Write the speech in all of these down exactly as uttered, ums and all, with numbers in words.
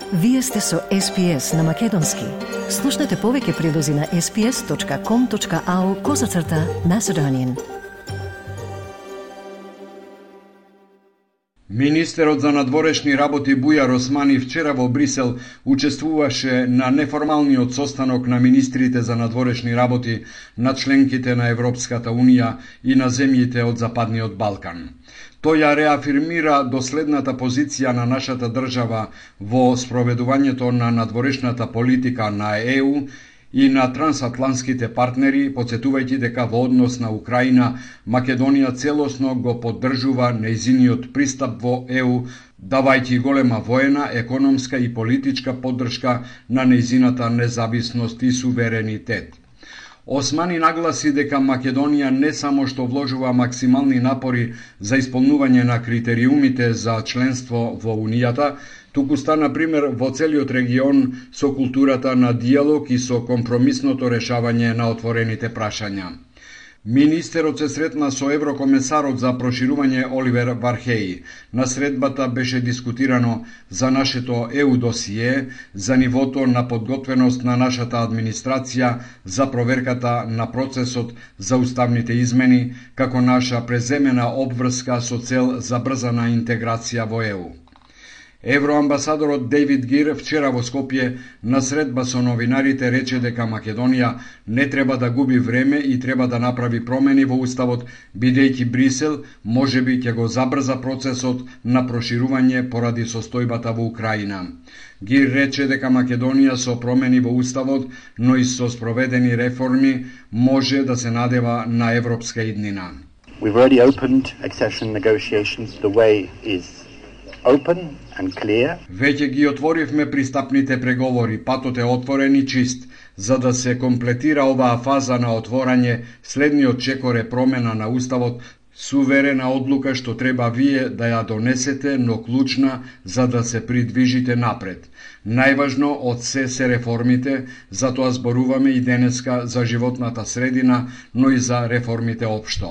Вие сте со Ес Би Ес на Македонски. Слушнете повеќе прилози на ес би ес точка ком точка ау козацрта Macedonian. Министерот за надворешни работи Бујар Османи вчера во Брисел учествуваше на неформалниот состанок на министрите за надворешни работи на членките на Европската Унија и на земјите од Западниот Балкан. Тој ја реафирмира доследната позиција на нашата држава во спроведувањето на надворешната политика на Е У и на трансатлантските партнери, потсетувајќи дека во однос на Украина, Македонија целосно го поддржува нејзиниот пристап во Е У, давајќи голема воена, економска и политичка поддршка на нејзината независност и суверенитет. Османи нагласи дека Македонија не само што вложува максимални напори за исполнување на критериумите за членство во Унијата, туку стана пример во целиот регион со културата на диалог и со компромисното решавање на отворените прашања. Министерот се сретна со еврокомесарот за проширување Оливер Вархеи. На средбата беше дискутирано за нашето Е У досие, за нивото на подготвеност на нашата администрација, за проверката на процесот за уставните измени, како наша преземена обврска со цел забрзана интеграција во Е У. Евроамбасадорот Дейвид Гир вчера во Скопје на средба со новинарите рече дека Македонија не треба да губи време и треба да направи промени во уставот, бидејќи Брисел можеби ќе го забрза процесот на проширување поради состојбата во Украина. Гир рече дека Македонија со промени во уставот, но и со спроведени реформи може да се надева на европска иднина. We've already opened accession negotiations. The way is open and clear. Веќе ги отворивме пристапните преговори, патот е отворен и чист. За да се комплетира оваа фаза на отворање, следниот чекор е промена на уставот, суверена одлука што треба вие да ја донесете, но клучна за да се придвижите напред. Најважно од се се реформите, затоа зборуваме и денеска за животната средина, но и за реформите општо.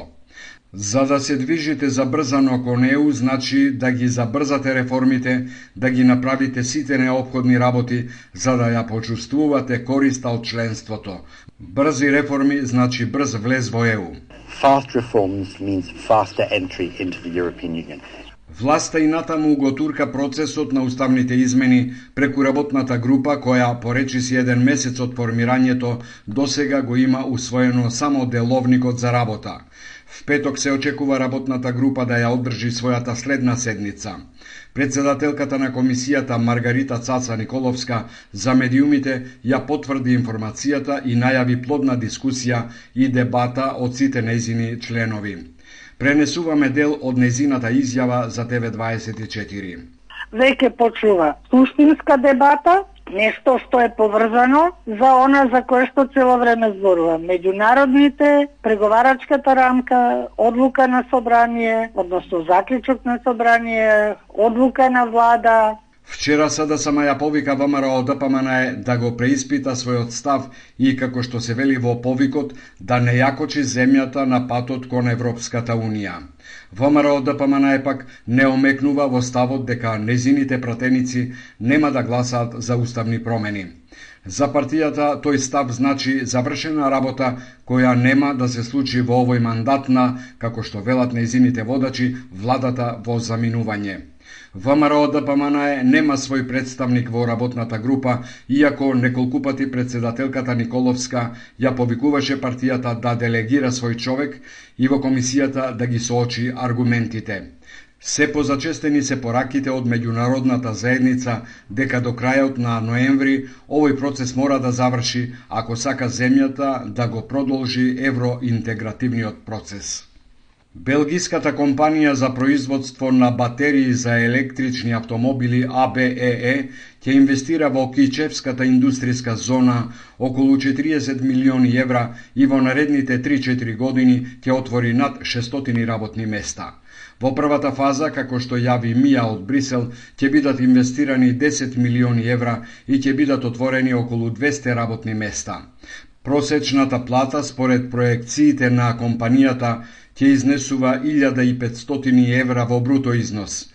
За да се движите забрзано кон Е У, значи да ги забрзате реформите, да ги направите сите неопходни работи, за да ја почувствувате користа од членството. Брзи реформи значи брз влез во Е У. Fast reforms means faster entry into the European Union. Власта и натаму го турка процесот на уставните измени преку работната група која поречиси еден месец од формирањето, досега го има усвоено само деловникот за работа. В петок се очекува работната група да ја одржи својата следна седница. Председателката на комисијата Маргарита Цаца Николовска за медиумите ја потврди информацијата и најави плодна дискусија и дебата од сите нејзини членови. Пренесуваме дел од нејзината изјава за Те Ве дваесет и четири. Веќе почува суштинска дебата, нешто што е поврзано за она за кое што цело време зборува. Меѓународните, преговарачката рамка, одлука на собрание, односно заклучок на собрание, одлука на влада. Вчера Сада Сама ја повика Вэ Ем Ар О Д П М Н Е да го преиспита својот став и, како што се вели во повикот, да не ја кочи земјата на патот кон Европската Унија. Вэ Ем Ар О Д П М Н Е пак не омекнува во ставот дека незините пратеници нема да гласаат за уставни промени. За партијата тој став значи завршена работа која нема да се случи во овој мандат на, како што велат нејзините водачи, владата во заминување. Вэ Ем Ар О Д П М Н Е нема свој представник во работната група, иако неколку пати председателката Николовска ја повикуваше партијата да делегира свој човек и во комисијата да ги соочи аргументите. Се позачестени се пораките од меѓународната заедница дека до крајот на ноември овој процес мора да заврши ако сака земјата да го продолжи евроинтегративниот процес. Белгиската компанија за производство на батерии за електрични автомобили А Б Е Е ќе инвестира во Кичевската индустријска зона околу четириесет милиони евра и во наредните три-четири години ќе отвори над шестстотини работни места. Во првата фаза, како што јави Мија од Брисел, ќе бидат инвестирани десет милиони евра и ќе бидат отворени околу двесте работни места. Просечната плата според проекциите на компанијата ќе изнесува илјада и петстотини евра во бруто износ.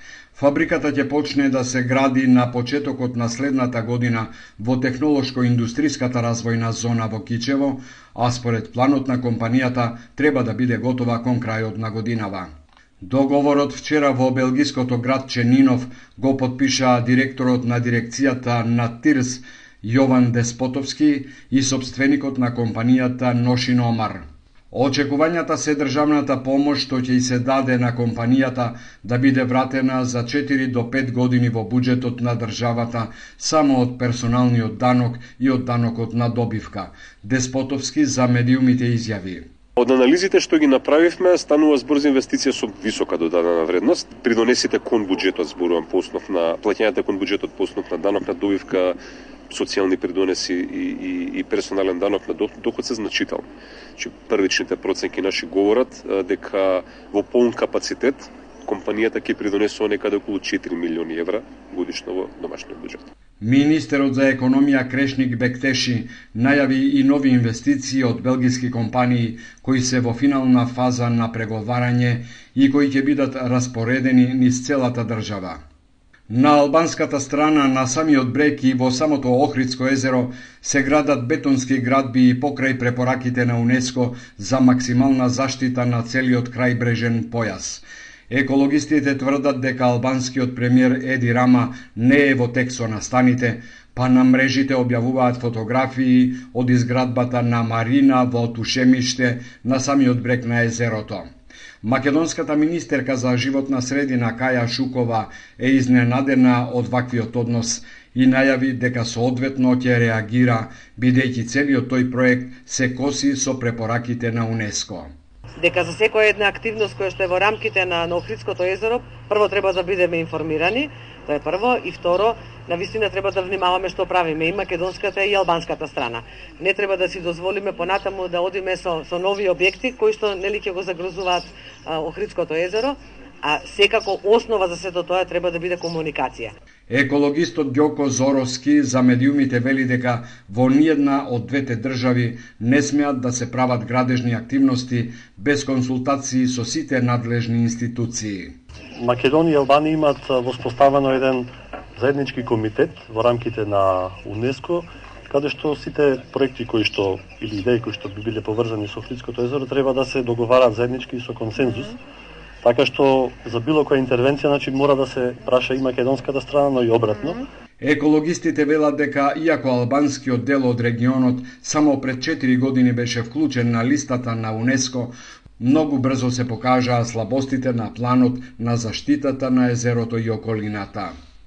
Фабриката ќе почне да се гради на почетокот на следната година во технолошко-индустриската развојна зона во Кичево, а според планот на компанијата треба да биде готова кон крајот на годинава. Договорот вчера во белгиското градче Нинов го подпиша директорот на дирекцијата на ТИРС Јован Деспотовски и собственикот на компанијата Ношин Омар. Очекувањата се државната помош што ќе се даде на компанијата да биде вратена за четири до пет години во буџетот на државата само од персоналниот данок и од данокот на добивка. Деспотовски за медиумите изјави: Од анализите што ги направивме, станува збор за инвестиција со висока додадена вредност. Придонесите кон буџетот, зборувам по основ на плаќањата кон буџетот по основ на данок на добивка, социјални придонеси и, и, и персонален данок на доход се значителни. Че првичните проценки наши говорат дека во полн капацитет компанијата ќе придонесе некаде околу четири милиони евра годишно во домашниот буџет. Министерот за економија Крешник Бектеши најави и нови инвестиции од белгиски компании кои се во финална фаза на преговарање и кои ќе бидат распоредени низ целата држава. На албанската страна на самиот брег и во самото Охридско езеро се градат бетонски градби и покрај препораките на УНЕСКО за максимална заштита на целиот крајбрежен појас. Екологистите тврдат дека албанскиот премиер Еди Рама не е во тек со настаните, па на мрежите објавуваат фотографии од изградбата на Марина во Тушемиште на самиот брег на езерото. Македонската министерка за животна средина Каја Шукова е изненадена од ваквиот однос и најави дека соодветно ќе реагира, бидејќи целиот тој проект се коси со препораките на УНЕСКО. Дека за секоја една активност која што е во рамките на, на Охридското езеро, прво треба да бидеме информирани, тоа е прво, и второ, навистина треба да внимаваме што правиме и македонската и албанската страна. Не треба да си дозволиме понатаму да одиме со, со нови објекти кои што нели ќе го загрозуваат а, Охридското езеро, а секако основа за сето тоа треба да биде комуникација. Екологистот Ѓоко Зороски за медиумите вели дека во ниедна од двете држави не смеат да се прават градежни активности без консултации со сите надлежни институции. Македонија и Албанија имаат воспоставено еден заеднички комитет во рамките на УНЕСКО, каде што сите проекти кои што или идеи кои што би биле поврзани со Охридското езеро треба да се договарат заеднички со консензус. Така што за било која интервенција, значи мора да се праша и македонската страна, но и обратно. Екологистите велат дека иако албанскиот дел од регионот само пред четири години беше вклучен на листата на УНЕСКО, многу брзо се покажаа слабостите на планот на заштитата на езерото и околината.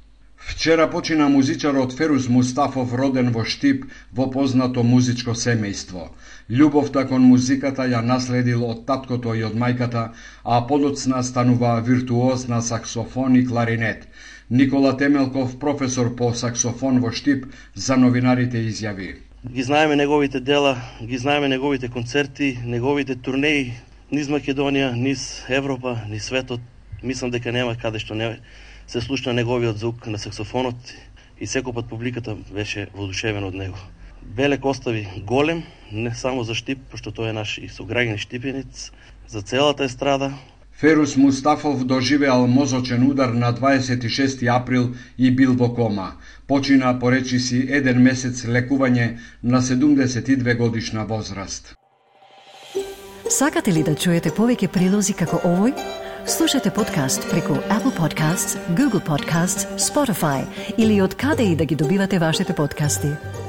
Вчера почина музичарот Ферус Мустафов, роден во Штип, во познато музичко семејство. Љубовта кон музиката ја наследил од таткото и од мајката, а подоцна станува виртуоз на саксофон и кларинет. Никола Темелков, професор по саксофон во Штип, за новинарите изјави: Ги знаеме неговите дела, ги знаеме неговите концерти, неговите турнеи низ Македонија, низ Европа, низ светот. Мислам дека нема каде што не се слушна неговиот звук на саксофонот и секој пат публиката беше воодушевена од него. Белек остави голем, не само за Штип, пошто тој е наш и сограѓани штипенец, за целата естрада. Ферус Мустафов доживеал мозочен удар на дваесет и шести април и бил во кома. Почина по речиси еден месец лекување на седумдесет и две годишна возраст. Сакате ли да чуете повеќе прилози како овој? Слушате подкаст преку Apple Podcasts, Google Podcasts, Spotify или од каде и да ги добивате вашите подкасти.